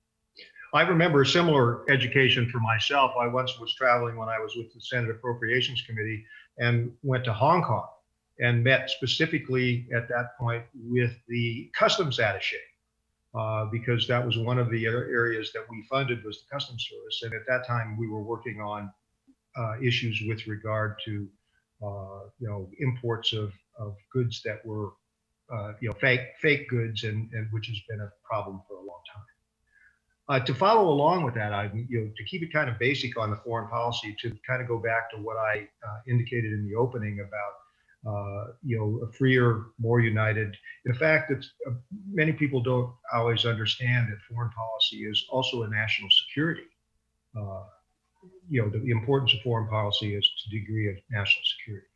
I remember a similar education for myself. I once was traveling when I was with the Senate Appropriations Committee and went to Hong Kong. and met specifically at that point with the customs attaché, uh, because that was one of the other areas that we funded was the Customs Service. And at that time, we were working on uh, issues with regard to, uh, you know, imports of, of goods that were, uh, you know, fake fake goods, and, and which has been a problem for a long time. Uh, to follow along with that, I, you know, to keep it kind of basic on the foreign policy, to kind of go back to what I uh, indicated in the opening about, uh, you know, a freer, more united. In fact, it's, uh, many people don't always understand that foreign policy is also a national security. Uh, you know, the, the importance of foreign policy is to the degree of national security.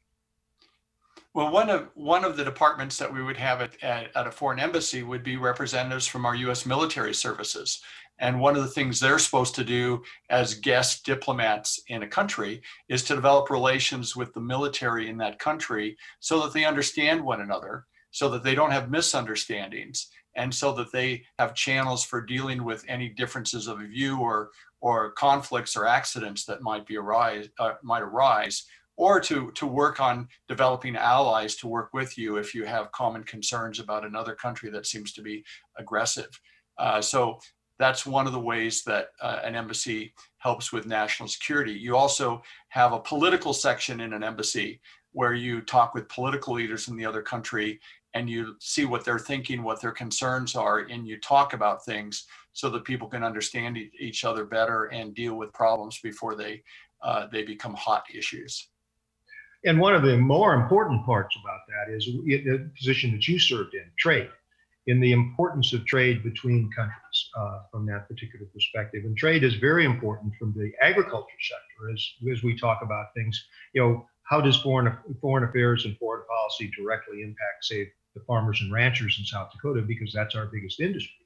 Well, one of one of the departments that we would have at, at, at a foreign embassy would be representatives from our U S military services. And one of the things they're supposed to do as guest diplomats in a country is to develop relations with the military in that country so that they understand one another, so that they don't have misunderstandings, and so that they have channels for dealing with any differences of view or or conflicts or accidents that might be arise uh, might arise. Or to, to work on developing allies to work with you if you have common concerns about another country that seems to be aggressive. Uh, so that's one of the ways that uh, an embassy helps with national security. You also have a political section in an embassy where you talk with political leaders in the other country and you see what they're thinking, what their concerns are, and you talk about things so that people can understand e- each other better and deal with problems before they uh, they become hot issues. And one of the more important parts about that is the position that you served in, trade, in the importance of trade between countries uh, from that particular perspective. And trade is very important from the agriculture sector as, as we talk about things. You know, how does foreign, foreign affairs and foreign policy directly impact, say, the farmers and ranchers in South Dakota, because that's our biggest industry?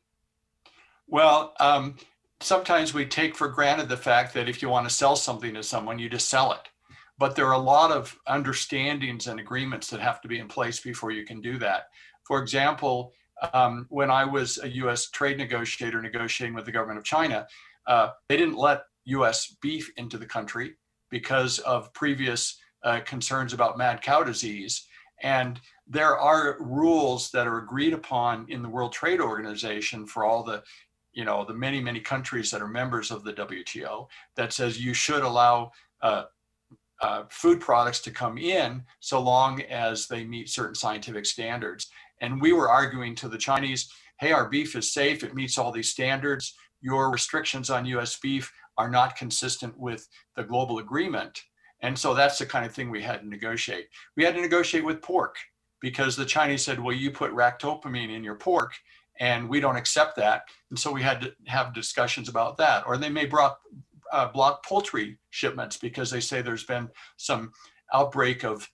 Well, um, sometimes we take for granted the fact that if you want to sell something to someone, you just sell it. But there are a lot of understandings and agreements that have to be in place before you can do that. For example, um, when I was a U S trade negotiator negotiating with the government of China, uh, they didn't let U S beef into the country because of previous uh, concerns about mad cow disease. And there are rules that are agreed upon in the World Trade Organization for all the, you know, the many, many countries that are members of the W T O that says you should allow uh, Uh, food products to come in so long as they meet certain scientific standards. And we were arguing to the Chinese, hey, our beef is safe, it meets all these standards. Your restrictions on U S beef are not consistent with the global agreement. And so that's the kind of thing we had to negotiate. We had to negotiate with pork because the Chinese said, well, you put ractopamine in your pork and we don't accept that. And so we had to have discussions about that. Or they may brought Uh, block poultry shipments because they say there's been some outbreak of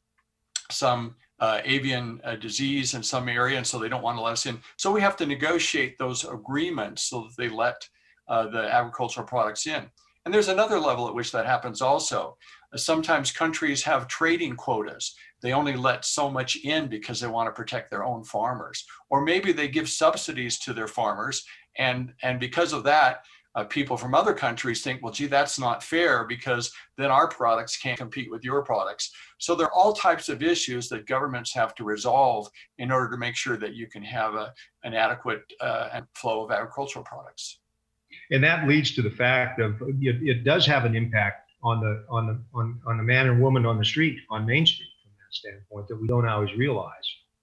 some uh, avian uh, disease in some area, and so they don't want to let us in. So we have to negotiate those agreements so that they let uh, the agricultural products in. And there's another level at which that happens also. Uh, sometimes countries have trading quotas. They only let so much in because they want to protect their own farmers. Or maybe they give subsidies to their farmers, and, and because of that, Uh, people from other countries think, well, gee, that's not fair because then our products can't compete with your products. So there are all types of issues that governments have to resolve in order to make sure that you can have a, an adequate uh, flow of agricultural products. And that leads to the fact of it, it does have an impact on the on the on, on the man and woman on the street, on Main Street, from that standpoint that we don't always realize.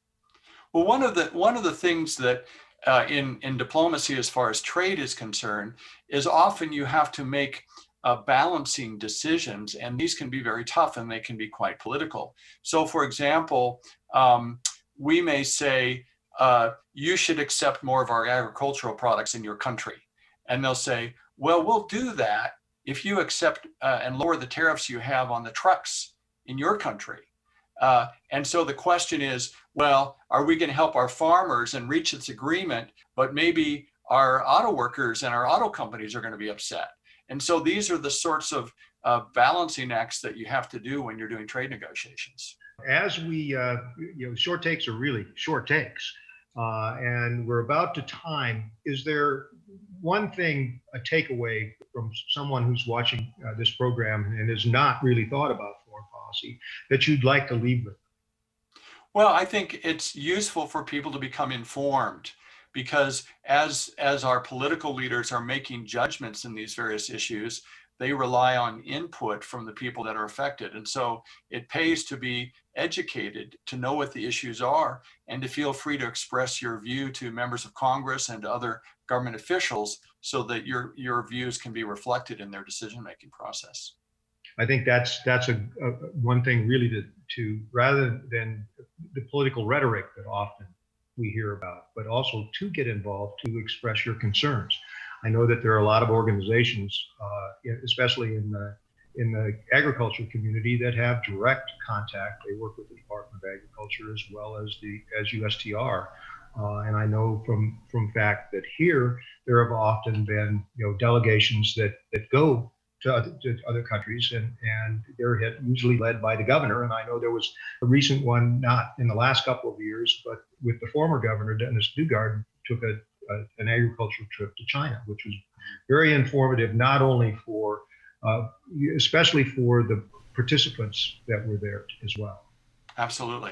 Well, one of the one of the things that Uh, in, in diplomacy, as far as trade is concerned, is often you have to make uh, balancing decisions, and these can be very tough and they can be quite political. So, for example, um, we may say, uh, you should accept more of our agricultural products in your country. And they'll say, well, we'll do that if you accept uh, and lower the tariffs you have on the trucks in your country. Uh, and so the question is, well, are we going to help our farmers and reach this agreement, but maybe our auto workers and our auto companies are going to be upset? And so these are the sorts of uh, balancing acts that you have to do when you're doing trade negotiations. As we, uh, you know, short takes are really short takes, uh, and we're about to time. Is there one thing, a takeaway from someone who's watching uh, this program and has not really thought about foreign policy that you'd like to leave with? Well, I think it's useful for people to become informed, because as as our political leaders are making judgments in these various issues, they rely on input from the people that are affected. And so it pays to be educated, to know what the issues are, and to feel free to express your view to members of Congress and to other government officials so that your your views can be reflected in their decision-making process. I think that's that's a, a one thing really to, to rather than the political rhetoric that often we hear about, but also to get involved, to express your concerns. I know that there are a lot of organizations, uh, especially in the in the agriculture community, that have direct contact. They work with the Department of Agriculture as well as the as U S T R. Uh, and I know from from fact that here there have often been you know delegations that that go to other, to other countries, and and they're usually led by the governor. And I know there was a recent one, not in the last couple of years, but with the former governor, Dennis Dugard, took a, a an agricultural trip to China, which was very informative, not only for uh, especially for the participants that were there as well. Absolutely.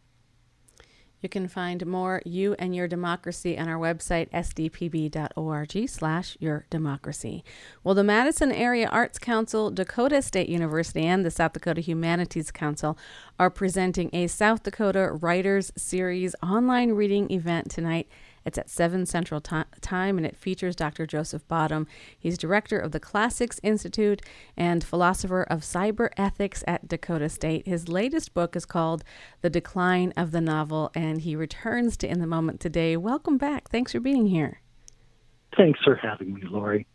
You can find more You and Your Democracy on our website, s d p b dot org slash your democracy. Well, the Madison Area Arts Council, Dakota State University, and the South Dakota Humanities Council are presenting a South Dakota Writers Series online reading event tonight. It's at seven Central Time, and it features Doctor Joseph Bottom. He's director of the Classics Institute and philosopher of cyber ethics at Dakota State. His latest book is called The Decline of the Novel, and he returns to In the Moment today. Welcome back. Thanks for being here. Thanks for having me, Lori.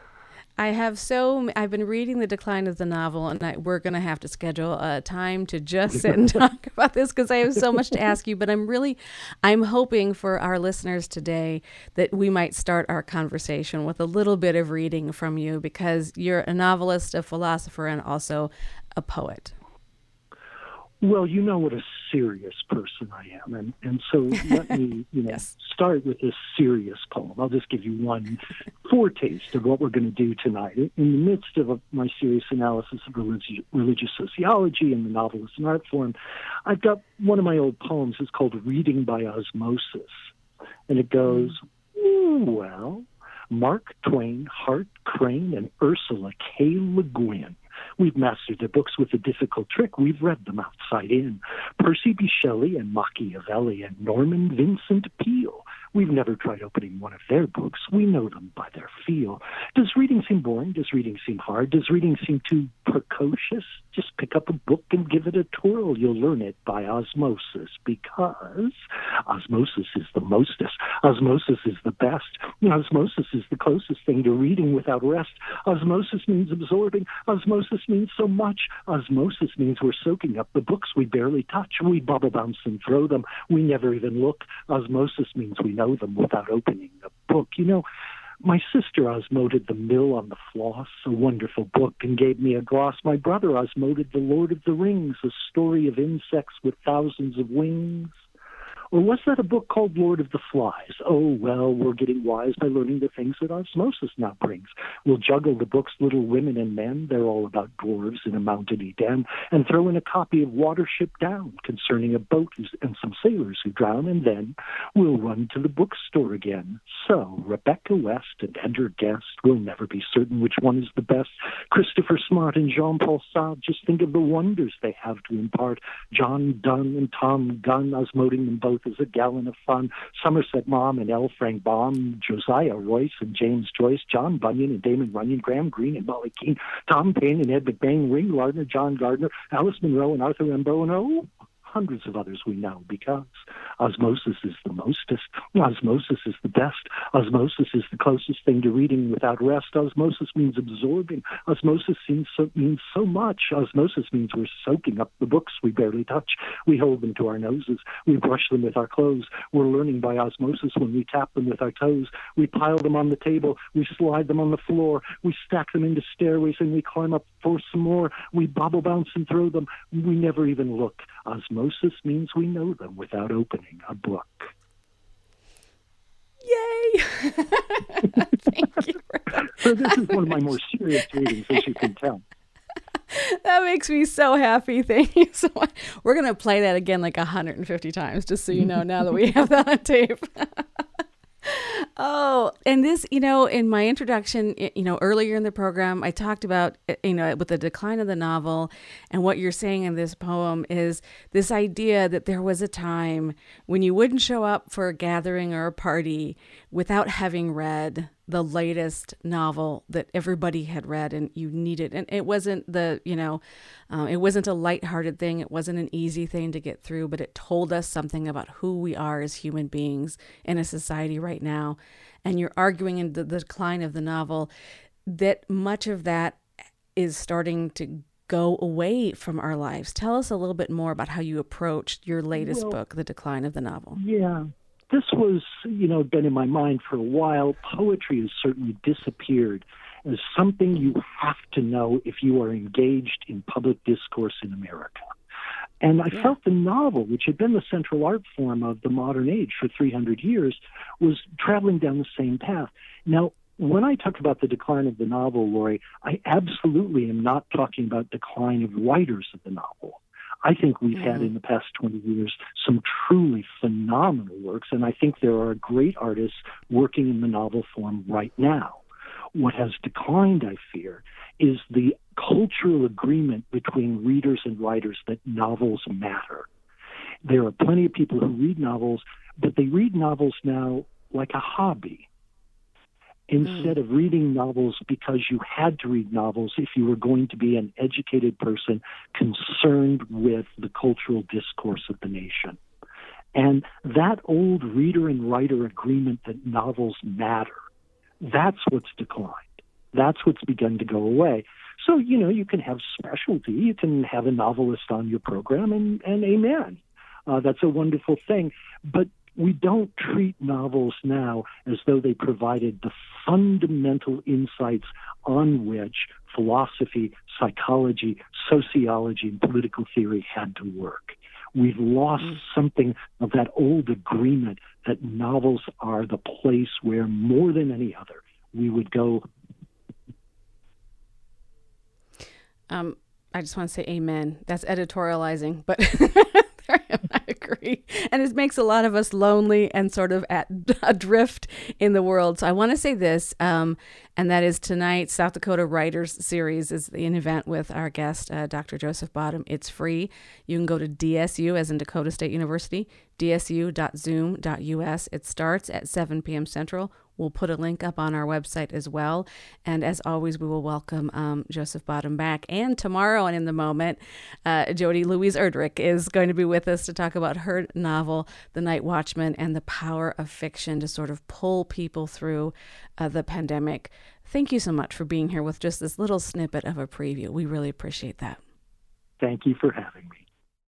I have so, I've been reading The Decline of the Novel, and I, we're going to have to schedule a time to just sit and talk about this because I have so much to ask you, but I'm really, I'm hoping for our listeners today that we might start our conversation with a little bit of reading from you, because you're a novelist, a philosopher, and also a poet. Well, you know what a serious person I am, and, and so let me you know, yes. start with this serious poem. I'll just give you one foretaste of what we're going to do tonight. In the midst of a, my serious analysis of religi- religious sociology and the novel as an art form, I've got one of my old poems. It's called Reading by Osmosis, and it goes, well, Mark Twain, Hart Crane, and Ursula K. Le Guin. We've mastered their books with a difficult trick. We've read them outside in. Percy B. Shelley and Machiavelli and Norman Vincent Peale. We've never tried opening one of their books. We know them by their feel. Does reading seem boring? Does reading seem hard? Does reading seem too precocious? Just pick up a book and give it a twirl. You'll learn it by osmosis, because osmosis is the mostest. Osmosis is the best. Osmosis is the closest thing to reading without rest. Osmosis means absorbing. Osmosis means so much. Osmosis means we're soaking up the books we barely touch. We bubble bounce and throw them. We never even look. Osmosis means we know them without opening the book. You know, my sister osmoted The Mill on the Floss, a wonderful book, and gave me a gloss. My brother osmoted The Lord of the Rings, a story of insects with thousands of wings. Or was that a book called Lord of the Flies? Oh, well, we're getting wise by learning the things that osmosis now brings. We'll juggle the books Little Women and Men, they're all about dwarves in a mountainy den, and throw in a copy of Watership Down, concerning a boat and some sailors who drown, and then we'll run to the bookstore again. So, Rebecca West and her guest, we'll never be certain which one is the best. Christopher Smart and Jean-Paul Sartre, just think of the wonders they have to impart. John Donne and Tom Gunn, osmoting them both as a gallon of fun. Somerset Maugham and L. Frank Baum, Josiah Royce and James Joyce, John Bunyan and Damon Runyon, Graham Greene and Molly Keene, Tom Paine and Ed McBain, Ring Lardner, John Gardner, Alice Munro and Arthur Rimbaud, and oh, hundreds of others we know, because osmosis is the mostest. Osmosis is the best. Osmosis is the closest thing to reading without rest. Osmosis means absorbing. Osmosis means so, means so much. Osmosis means we're soaking up the books we barely touch. We hold them to our noses. We brush them with our clothes. We're learning by osmosis when we tap them with our toes. We pile them on the table. We slide them on the floor. We stack them into stairways, and we climb up for some more. We bobble bounce and throw them. We never even look. Osmosis means we know them without opening a book. Yay! Thank you for that. So this is one of my more serious readings, as you can tell. That makes me so happy. Thank you so much. We're going to play that again like one hundred fifty times, just so you know, now that we have that on tape. Oh, and this, you know, in my introduction, you know, earlier in the program, I talked about, you know, with the decline of the novel, and what you're saying in this poem is this idea that there was a time when you wouldn't show up for a gathering or a party without having read the latest novel that everybody had read and you needed. And it wasn't the, you know, uh, it wasn't a lighthearted thing. It wasn't an easy thing to get through, but it told us something about who we are as human beings in a society right now. And you're arguing in the, the decline of the novel that much of that is starting to go away from our lives. Tell us a little bit more about how you approached your latest Well, book, The Decline of the Novel. Yeah. This was, you know, been in my mind for a while. Poetry has certainly disappeared as something you have to know if you are engaged in public discourse in America. And I yeah. felt the novel, which had been the central art form of the modern age for three hundred years, was traveling down the same path. Now, when I talk about the decline of the novel, Lori, I absolutely am not talking about decline of writers of the novel. I think we've mm-hmm. had in the past twenty years some truly phenomenal works, and I think there are great artists working in the novel form right now. What has declined, I fear, is the cultural agreement between readers and writers that novels matter. There are plenty of people who read novels, but they read novels now like a hobby, instead of reading novels because you had to read novels if you were going to be an educated person concerned with the cultural discourse of the nation. And that old reader and writer agreement that novels matter, that's what's declined. That's what's begun to go away. So, you know, you can have specialty. You can have a novelist on your program, and, and amen. Uh, that's a wonderful thing. But we don't treat novels now as though they provided the fundamental insights on which philosophy, psychology, sociology, and political theory had to work. We've lost mm. something of that old agreement that novels are the place where, more than any other, we would go. Um, I just want to say amen. That's editorializing, but I agree. And it makes a lot of us lonely and sort of at adrift in the world. So I want to say this, um, and that is tonight, South Dakota Writers Series is an event with our guest, uh, Doctor Joseph Bottom. It's free. You can go to D S U, as in Dakota State University, D S U dot zoom dot U S. It starts at seven p.m. Central. We'll put a link up on our website as well. And as always, we will welcome um, Joseph Bottom back. And tomorrow and in the moment, uh, Jody Louise Erdrich is going to be with us to talk about her novel, The Night Watchman, and the power of fiction to sort of pull people through uh, the pandemic. Thank you so much for being here with just this little snippet of a preview. We really appreciate that. Thank you for having me.